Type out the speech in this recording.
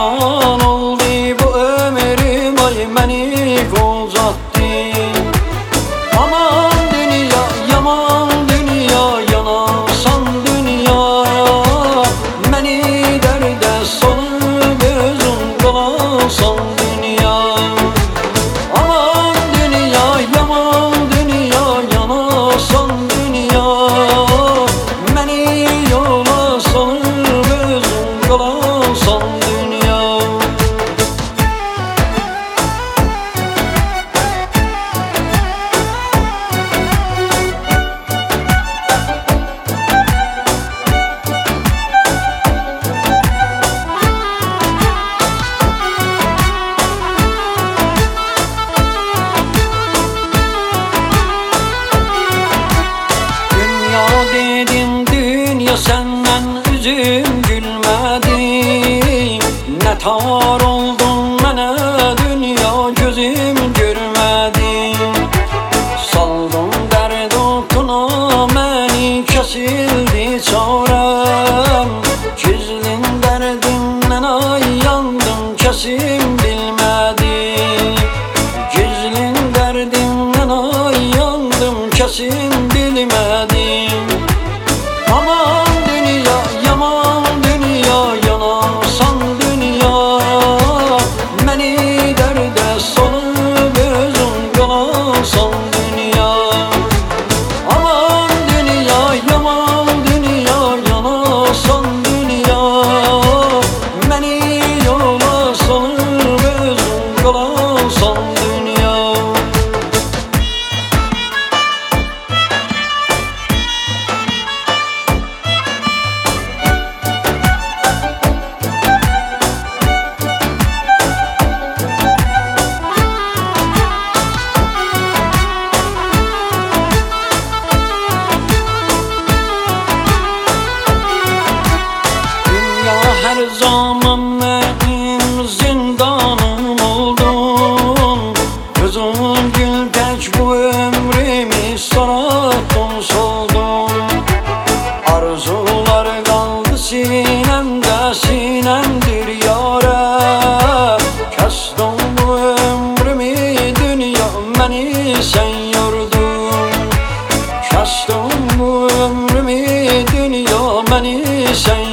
Yaman oldu bu ömrüm, ay beni uzattı. Aman dünya, yaman dünya, yanasan dünya, beni derde salır gözüm kalasan dünya. Aman dünya, yaman dünya, yanasan dünya, beni yola salır gözüm kalasan dünya. Dedin dünya senden üzüm gülmedi. Ne tar oldun bana dünya gözüm görmedi. Saldım derd okuna beni kesildi çarem. Gizlin derdimden ay yandım kesim bilmedi. Gizlin derdimden ay yandım kesim bilmedi. Aman dünya, yaman dünya, yanasan dünya, beni derde salır gözüm kalasan dünya. Aman dünya, yaman dünya, yanasan dünya, beni yola salır gözüm kalasan dünya. Her zaman benim zindanım oldun. Gözüm gül tek bu ömrümü sarattın soldun. Arzular kaldı sinemde, sinemdir yâre. Kestin bu ömrümü dünya, beni sen yordun. Kestin bu ömrümü dünya, beni sen